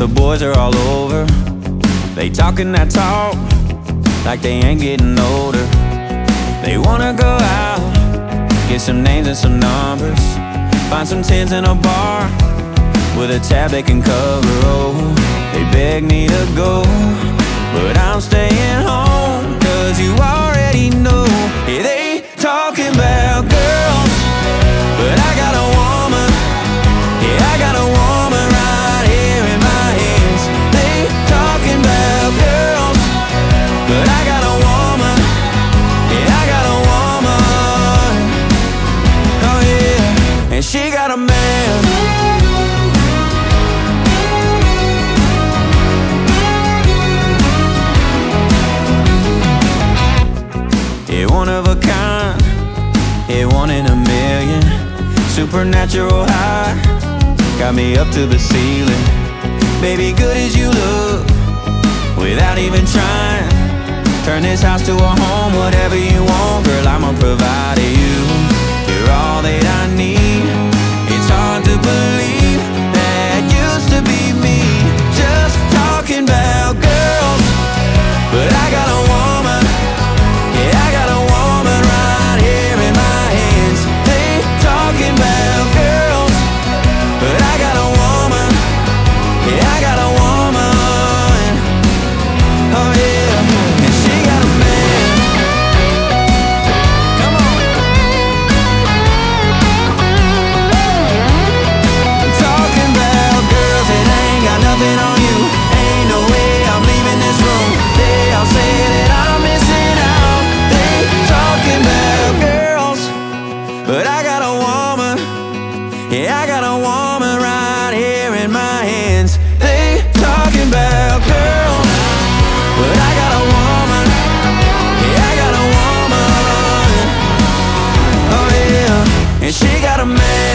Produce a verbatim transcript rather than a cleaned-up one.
the boys are all over. They talking that talk like they ain't getting older. They wanna go out, get some names and some numbers, find some tens in a bar with a tab they can cover. Oh, they beg me to go, but I'm staying home, cause you already know. Yeah, they talking about girls, but I got a woman. Yeah, I got a woman right here in my hands. They talking about girls, but I got a woman. Yeah, I got a woman. Oh yeah, and she got a man. Yeah, one of a kind, yeah, one in a million. Supernatural high, got me up to the ceiling. Baby, good as you look, without even trying. Turn this house to a home, whatever you want. Girl, I'ma provide to you. You're all that I need. It's hard to believe that used to be me. Just talking about girls, but I got a woman. Yeah, I got a woman right here in my hands. They talking about girls, but I got a woman. Yeah, I got a woman. Oh yeah, and she got a man. Come on. I'm talking about girls that ain't got nothing on you. Ain't no way I'm leaving this room. They all say that I'm missing out. They talking about girls, but I got a woman. Yeah, I got a woman right here in my hands. They talking about girls, but I got a woman. Yeah, I got a woman. Oh yeah, and she got a man.